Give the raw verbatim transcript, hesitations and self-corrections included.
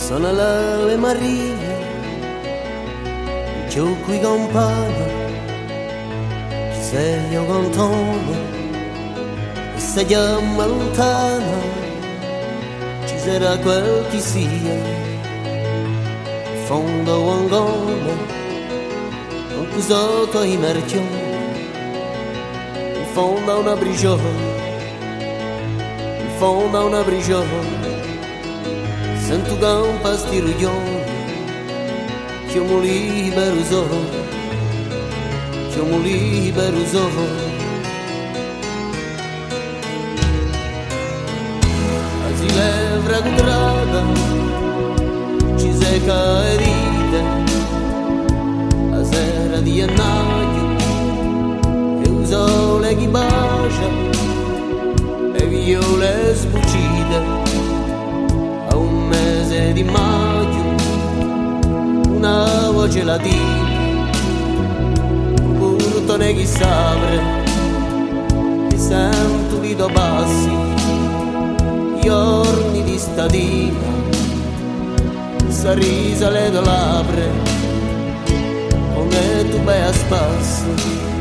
Sono l'Ave Maria, io qui compagno, ci sei io con Tomo, e se chiama lontana, ci sarà quel che sia, fondo angolo, con cui sotto i mercioni, in fondo a una briciola, in fondo a una briciola. Sento che un pastiruglione, che mi libero solo, che mi libero solo. Si levra contrada, ci sei caerite, la sera di gennaio, e il sole che bacia, e viole sbucite. Un mese di maggio, una voce latina, un burtone che s'apre, e sento i tuoi passi, gli orni di statina, sorrisa le tue labbra, come tu bei a spasso.